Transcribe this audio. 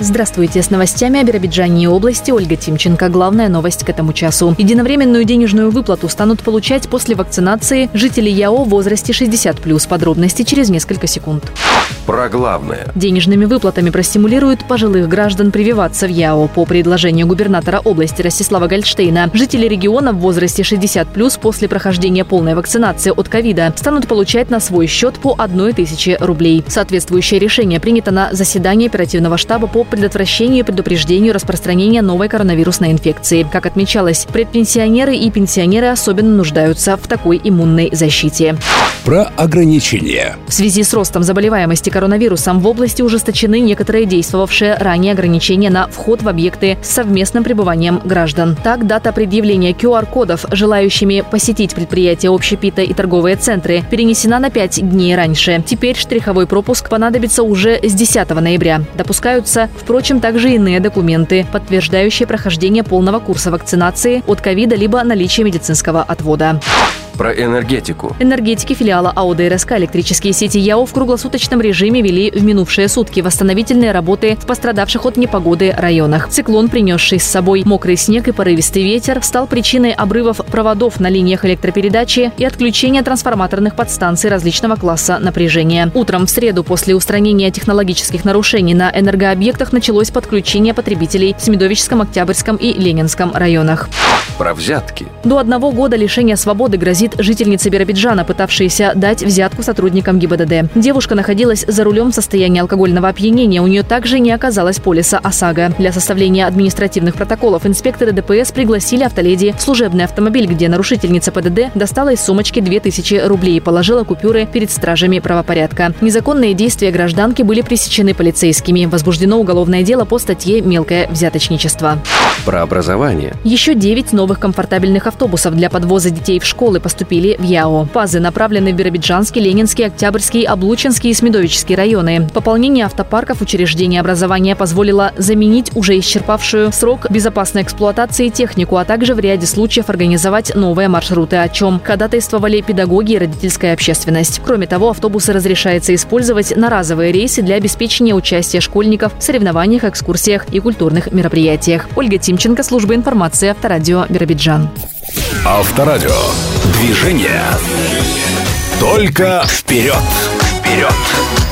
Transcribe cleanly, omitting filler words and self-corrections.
Здравствуйте, с новостями о Биробиджане и области Ольга Тимченко. Главная новость к этому часу. Единовременную денежную выплату станут получать после вакцинации жители ЯО в возрасте 60+. Подробности через несколько секунд. Про главное. Денежными выплатами простимулируют пожилых граждан прививаться в ЯО. По предложению губернатора области Ростислава Гольштейна, жители региона в возрасте 60+, после прохождения полной вакцинации от ковида, станут получать на свой счет по 1000 рублей. Соответствующее решение принято на заседании оперативного штаба по предотвращению и предупреждению распространения новой коронавирусной инфекции. Как отмечалось, предпенсионеры и пенсионеры особенно нуждаются в такой иммунной защите. Про ограничения. В связи с ростом заболеваемости коронавирусом в области ужесточены некоторые действовавшие ранее ограничения на вход в объекты с совместным пребыванием граждан. Так, дата предъявления QR-кодов желающими посетить предприятия общепита и торговые центры перенесена на 5 дней раньше. Теперь штриховой пропуск понадобится уже с 10 ноября. Допускаются, впрочем, также иные документы, подтверждающие прохождение полного курса вакцинации от ковида либо наличие медицинского отвода. Про энергетику. Энергетики филиала АО ДРСК «Электрические сети ЯО» в круглосуточном режиме вели в минувшие сутки восстановительные работы в пострадавших от непогоды районах. Циклон, принесший с собой мокрый снег и порывистый ветер, стал причиной обрывов проводов на линиях электропередачи и отключения трансформаторных подстанций различного класса напряжения. Утром в среду после устранения технологических нарушений на энергообъектах началось подключение потребителей в Смедовическом, Октябрьском и Ленинском районах. Про взятки. До 1 года лишения свободы грозит жительнице Биробиджана, пытавшейся дать взятку сотрудникам ГИБДД. Девушка находилась за рулем в состоянии алкогольного опьянения. У нее также не оказалось полиса ОСАГО. Для составления административных протоколов инспекторы ДПС пригласили автоледи в служебный автомобиль, где нарушительница ПДД достала из сумочки 2000 рублей и положила купюры перед стражами правопорядка. Незаконные действия гражданки были пресечены полицейскими. Возбуждено уголовное дело по статье «Мелкое взяточничество». Про образование. Еще 9 новых комфортабельных автобусов для подвоза детей в школы поступили в ЯО. ПАЗы направлены в Биробиджанский, Ленинский, Октябрьский, Облучинский и Смедовический районы. Пополнение автопарков учреждений образования позволило заменить уже исчерпавшую срок безопасной эксплуатации технику, а также в ряде случаев организовать новые маршруты, о чем ходатайствовали педагоги и родительская общественность. Кроме того, автобусы разрешается использовать на разовые рейсы для обеспечения участия школьников в соревнованиях, экскурсиях и культурных мероприятиях. Ольга Тимченко, служба информации, Авторадио Биробиджан. Авторадио. Движение. Только вперед. Вперед.